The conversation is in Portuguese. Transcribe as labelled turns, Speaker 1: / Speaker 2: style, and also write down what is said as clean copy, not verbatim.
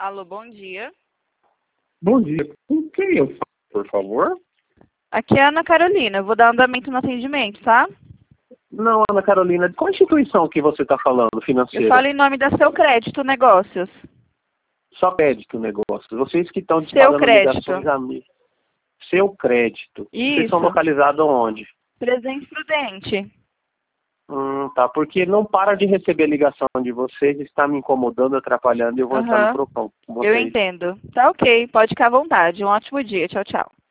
Speaker 1: Alô, bom dia.
Speaker 2: Bom dia. Com quem eu falo, por favor?
Speaker 1: Aqui é a Ana Carolina. Eu vou dar andamento no atendimento, tá?
Speaker 2: Não, Ana Carolina, de qual instituição que você está falando, financeira?
Speaker 1: Eu falo em nome da Seu Crédito Negócios.
Speaker 2: Só crédito negócio. Vocês que estão
Speaker 1: Seu
Speaker 2: disparando
Speaker 1: Crédito.
Speaker 2: ligações a mim. Seu crédito.
Speaker 1: Isso.
Speaker 2: Vocês são localizados onde?
Speaker 1: Presidente Prudente.
Speaker 2: Tá, porque não para de receber ligação de vocês, está me incomodando, atrapalhando, e eu vou entrar no
Speaker 1: Aham.
Speaker 2: PROCON com
Speaker 1: Eu
Speaker 2: vocês.
Speaker 1: entendo. Tá ok, pode ficar à vontade. Um ótimo dia. Tchau, tchau.